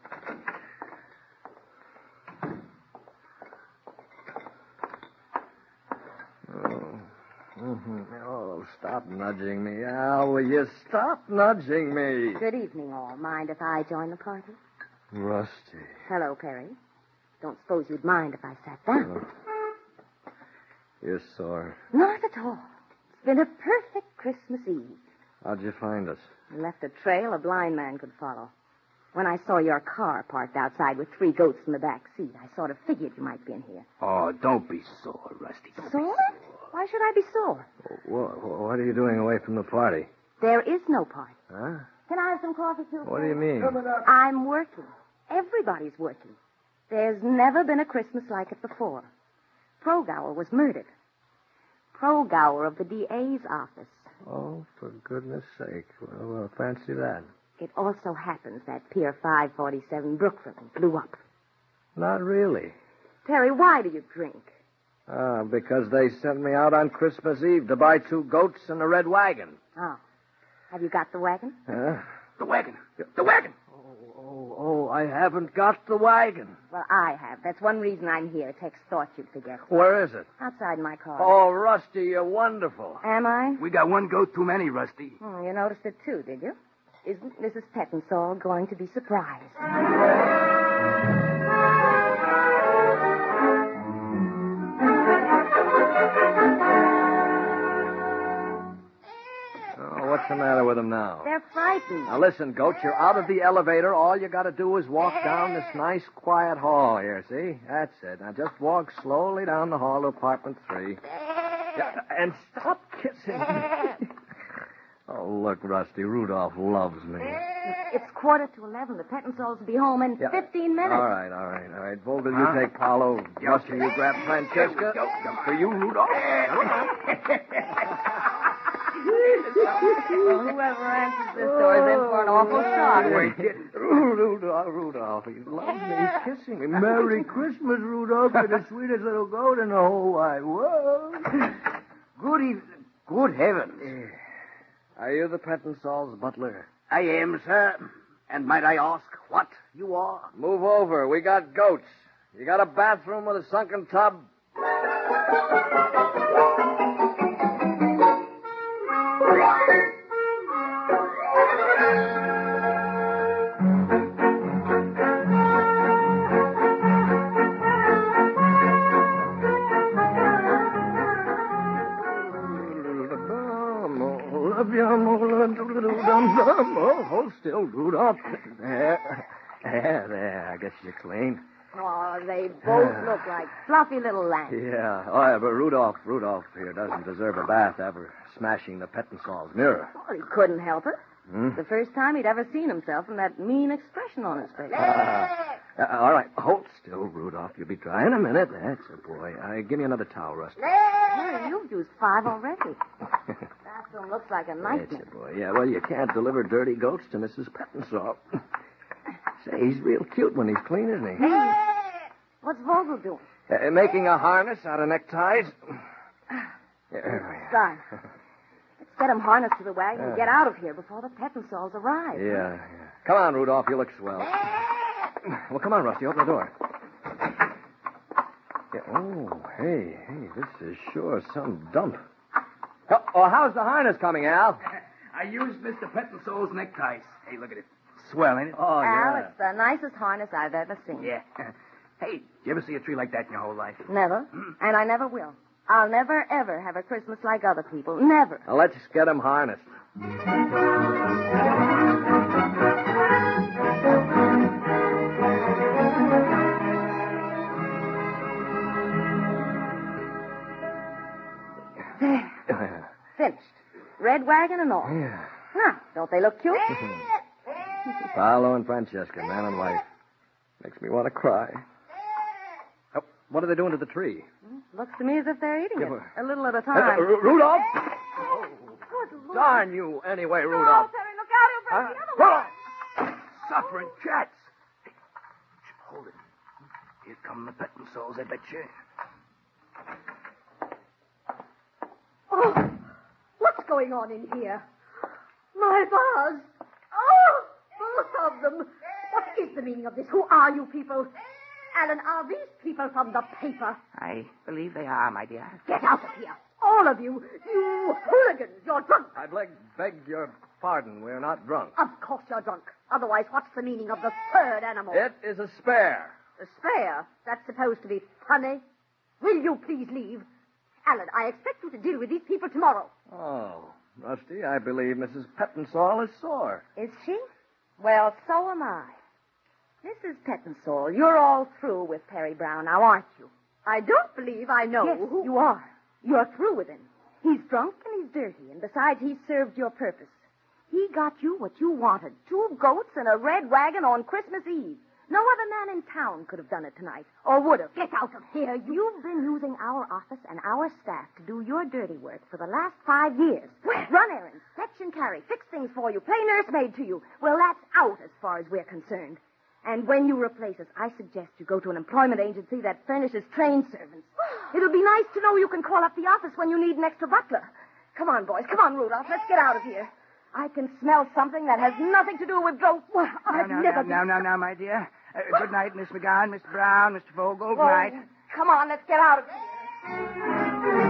Oh, mhm. Oh, stop nudging me, Al. Will you stop nudging me? Good evening, all. Mind if I join the party? Rusty. Hello, Perry. Don't suppose you'd mind if I sat down? You're sore. Not at all. It's been a perfect Christmas Eve. How'd you find us? I left a trail a blind man could follow. When I saw your car parked outside with three goats in the back seat, I sort of figured you might be in here. Oh, don't be sore, Rusty. Don't be Sore? Why should I be sore? What, what are you doing away from the party? There is no party. Huh? Can I have some coffee, too? What do you mean? I'm working. Everybody's working. There's never been a Christmas like it before. Progower was murdered. Progower of the D A's office. Oh, for goodness sake. Well, well, fancy that. It also happens that Pier five forty-seven Brooklyn blew up. Not really. Terry, why do you drink? Ah, because they sent me out on Christmas Eve to buy two goats and a red wagon. Oh. Have you got the wagon? Huh? The wagon. The wagon. Oh, oh, I haven't got the wagon. Well, I have. That's one reason I'm here. It takes thought you'd forget. Where is it? Outside my car. Oh, Rusty, you're wonderful. Am I? We got one goat too many, Rusty. Oh, you noticed it, too, did you? Isn't Missus Pettinsall going to be surprised? Oh, what's the matter with them now? They're frightened. Now, listen, Goat, you're out of the elevator. All you got to do is walk down this nice, quiet hall here, see? That's it. Now, just walk slowly down the hall to apartment three. Yeah, and stop kissing me. Oh, look, Rusty, Rudolph loves me. It's quarter to eleven. The Pettinsalls will be home in Yeah. fifteen minutes. All right, all right, all right. Vogel, Huh? you take Paulo. Rusty, you grab Francesca. Go, go, for you, Rudolph. Well, whoever answers this door is in for an awful shock. Wait, kid. Rudolph, Rudolph, he loves me. He's kissing me. Merry Christmas, Rudolph. You're the sweetest little goat in the whole wide world. Good evening. Good heavens. Are you the Pettinsall's butler? I am, sir. And might I ask what you are? Move over. We got goats. You got a bathroom with a sunken tub? Oh, hold still, Rudolph. There. There, there. I guess you're clean. Oh, they both look like fluffy little lambs. Yeah. Oh, yeah, but Rudolph, Rudolph here doesn't deserve a bath after smashing the Pettinsall's mirror. Well, he couldn't help it. Hmm? The first time he'd ever seen himself and that mean expression on his face. Uh, uh, all right, hold still, Rudolph. You'll be dry in a minute. That's a boy. Uh, give me another towel, Rusty. Hey, you've used five already. Bathroom looks like a That's nightmare. a boy. Yeah, well, you can't deliver dirty goats to Missus Pettinsall. Say, he's real cute when he's clean, isn't he? Hey, what's Vogel doing? Uh, making a harness out of neckties. There Son, let's get him harnessed to the wagon and Yeah. get out of here before the Pettinsalls arrive. we are. Yeah, yeah. Come on, Rudolph. You look swell. Well, come on, Rusty. Open the door. Yeah. Oh, hey, hey, this is sure some dump. Oh, oh, how's the harness coming, Al? I used Mister Pettinsall's neckties. Hey, look at it. Swell, ain't it? Oh, Al, it's the nicest harness I've ever seen. Yeah. Hey, you ever see a tree like that in your whole life? Never. And I never will. I'll never, ever have a Christmas like other people. Never. Now, let's get him harnessed. There. Finished. Red wagon and all. Yeah. Now, don't they look cute? Paolo and Francesca, man and wife. Makes me want to cry. Oh, what are they doing to the tree? Looks to me as if they're eating Yeah, it. but- A little at a Uh, time. Ru- Rudolph! Good Lord. Darn you, anyway, Oh, Rudolph. Terry, look out. He'll break the other one. Suffering cats. Hey, hold it. from the Pettensalls, I bet you. Oh, what's going on in here? My vase. Oh, both of them. What is the meaning of this? Who are you people? Alan, are these people from the paper? I believe they are, my dear. Get out of here. All of you. You hooligans. You're drunk. I beg, beg your pardon. We're not drunk. Of course you're drunk. Otherwise, what's the meaning of the third animal? It is a spare. The spare? That's supposed to be funny. Will you please leave? Alan, I expect you to deal with these people tomorrow. Oh, Rusty, I believe Missus Pettinsall is sore. Is she? Well, so am I. Missus Pettinsall, you're all through with Perry Brown now, aren't you? I don't believe I know Yes, who... you are. You're through with him. He's drunk and he's dirty, and besides, he's served your purpose. He got you what you wanted, two goats and a red wagon on Christmas Eve. No other man in town could have done it tonight, or would have. Get out of here, you... You've been using our office and our staff to do your dirty work for the last five years. Run errands, fetch and carry, fix things for you, play nursemaid to you. Well, that's out as far as we're concerned. And when you replace us, I suggest you go to an employment agency that furnishes trained servants. It'll be nice to know you can call up the office when you need an extra butler. Come on, boys. Come on, Rudolph. Let's get out of here. I can smell something that has nothing to do with goats. Well, I've now, never now, been... now, now, now, my dear. Uh, good night, Miss McGowan, Mister Brown, Mister Vogel. Good Well, night. Come on, let's get out of here.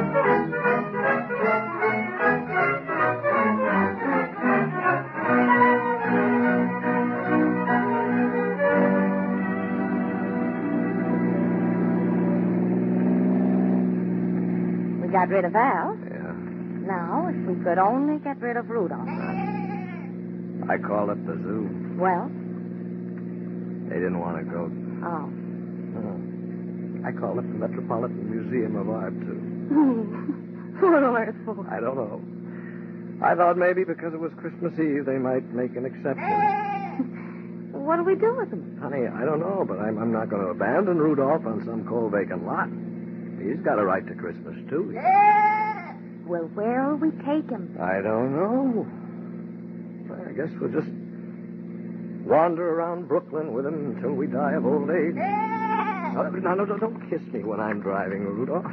We got rid of Al. Yeah. Now, if we could only get rid of Rudolph. I called up the zoo. Well? They didn't want to go. Oh. Oh. I called up the Metropolitan Museum of Art, too. What on earth for? I don't know. I thought maybe because it was Christmas Eve, they might make an exception. What do we do with him? Honey, I don't know, but I'm, I'm not going to abandon Rudolph on some cold, vacant lot. He's got a right to Christmas, too. Well, where'll we take him? I don't know. I guess we'll just wander around Brooklyn with him until we die of old age. Oh, no, no, no, don't kiss me when I'm driving, Rudolph.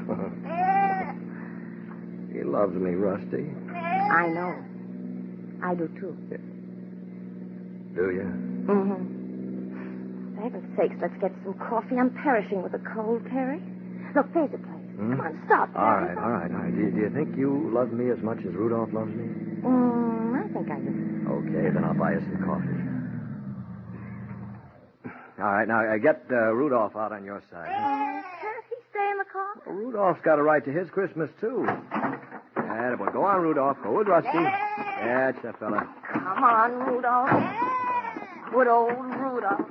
He loves me, Rusty. I know. I do, too. Do you? Mm-hmm. For heaven's sakes, let's get some coffee. I'm perishing with a cold, Terry. Look, there's a place. Hmm? Come on, stop. All right, all right, all right. Do you, do you think you love me as much as Rudolph loves me? Mm, I think I do. Okay, then I'll buy you some coffee. All right, now uh, get uh, Rudolph out on your side. Uh, can't he stay in the car? Well, Rudolph's got a right to his Christmas, too. Yeah, boy. Go on, Rudolph. Go with Rusty. That's the fella. Come on, Rudolph. Good old Rudolph.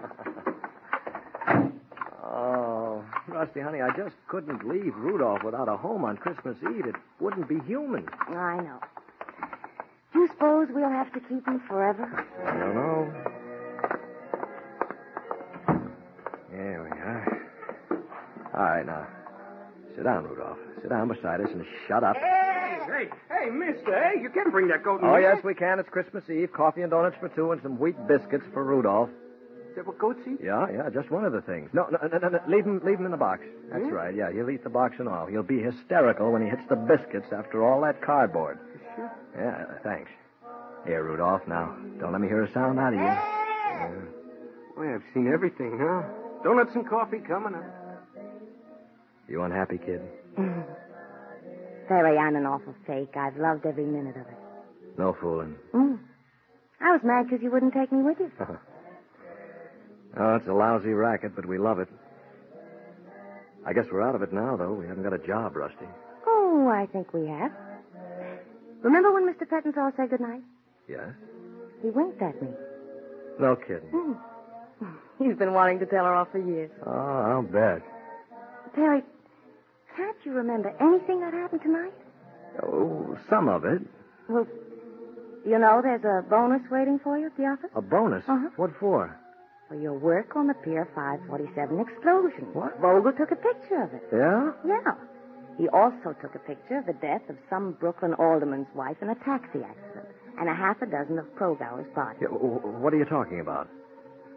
Oh, Rusty, honey, I just couldn't leave Rudolph without a home on Christmas Eve. It wouldn't be human. I know. Do you suppose we'll have to keep him forever? I don't know. There we are. All right, now. Sit down, Rudolph. Sit down beside us and shut up. Hey, hey, hey, mister, hey, you can't bring that goat in Oh, here. yes, we can. It's Christmas Eve. Coffee and donuts for two and some wheat biscuits for Rudolph. Is that what goats eat? Yeah, yeah, just one of the things. No, no, no, no, no. Leave him, leave him in the box. That's Hmm? right, yeah. He'll eat the box and all. He'll be hysterical when he hits the biscuits after all that cardboard. Sure. Yeah, thanks. Here, Rudolph, now. Don't let me hear a sound out of you. Yeah. Boy, I've seen everything, huh? Donuts and coffee coming up. You unhappy, kid? Terry, I'm an awful fake. I've loved every minute of it. No fooling. Mm. I was mad because you wouldn't take me with you. Oh, it's a lousy racket, but we love it. I guess we're out of it now, though. We haven't got a job, Rusty. Oh, I think we have. Remember when Mister Pettinsall said goodnight? Yes? He winked at me. No kidding. Mm. He's been wanting to tell her off for years. Oh, I'll bet. Terry, can't you remember anything that happened tonight? Oh, some of it. Well, you know there's a bonus waiting for you at the office? A bonus? Uh-huh. What for? For your work on the Pier five forty-seven explosion. What? Vogel took a picture of it. Yeah? Yeah. He also took a picture of the death of some Brooklyn alderman's wife in a taxi accident and a half a dozen of Progauer's bodies. Yeah, w- w- what are you talking about?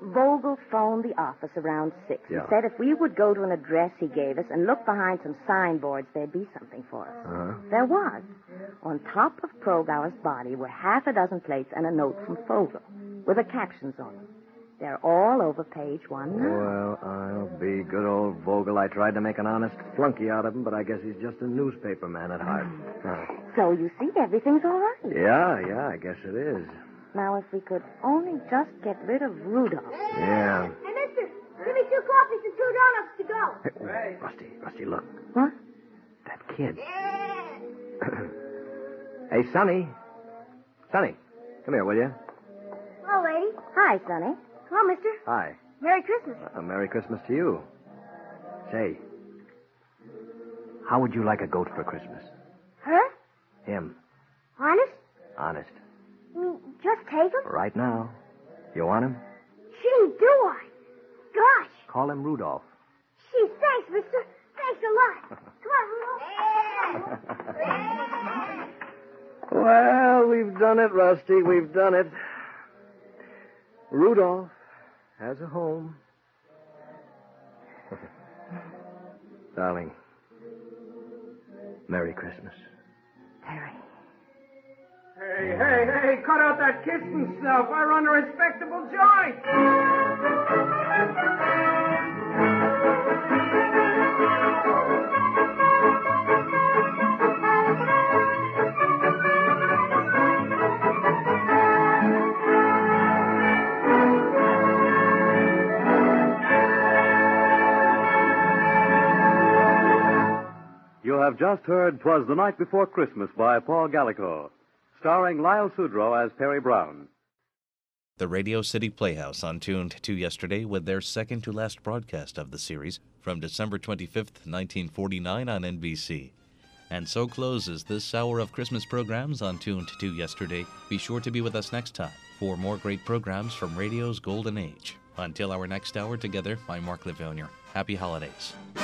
Vogel phoned the office around six Yeah. and said if we would go to an address he gave us and look behind some signboards, there'd be something for us. Uh-huh. There was. On top of Progower's body were half a dozen plates and a note from Vogel with the captions on them. They're all over page one now. Well, I'll be good old Vogel. I tried to make an honest flunky out of him, but I guess he's just a newspaper man at heart. Huh. So you see, everything's all right. Yeah, yeah, I guess it is. Now, if we could only just get rid of Rudolph. Yeah. Hey, mister, give me two coffees and two donuts to go. Hey, Rusty, Rusty, look. What? That kid. Hey, Sonny. Sonny, come here, will you? Hello, lady. Hi, Sonny. Hello, mister. Hi. Merry Christmas. Uh, Merry Christmas to you. Say, how would you like a goat for Christmas? Huh? Him. Honest? Honest. Mm, just take him? Right now. You want him? Gee, do I? Gosh. Call him Rudolph. Gee, thanks, mister. Thanks a lot. Come on, Rudolph. Well, we've done it, Rusty. We've done it. Rudolph has a home. Darling, Merry Christmas. Terry. Hey, hey, hey, cut out that kissing stuff. I run a respectable joint. You have just heard 'Twas the Night Before Christmas by Paul Gallico, starring Lyle Sudrow as Perry Brown. The Radio City Playhouse on Tuned to Yesterday with their second-to-last broadcast of the series from December twenty-fifth, nineteen forty-nine on N B C. And so closes this hour of Christmas programs on Tuned to Yesterday. Be sure to be with us next time for more great programs from radio's golden age. Until our next hour together, I'm Mark Livonia. Happy holidays.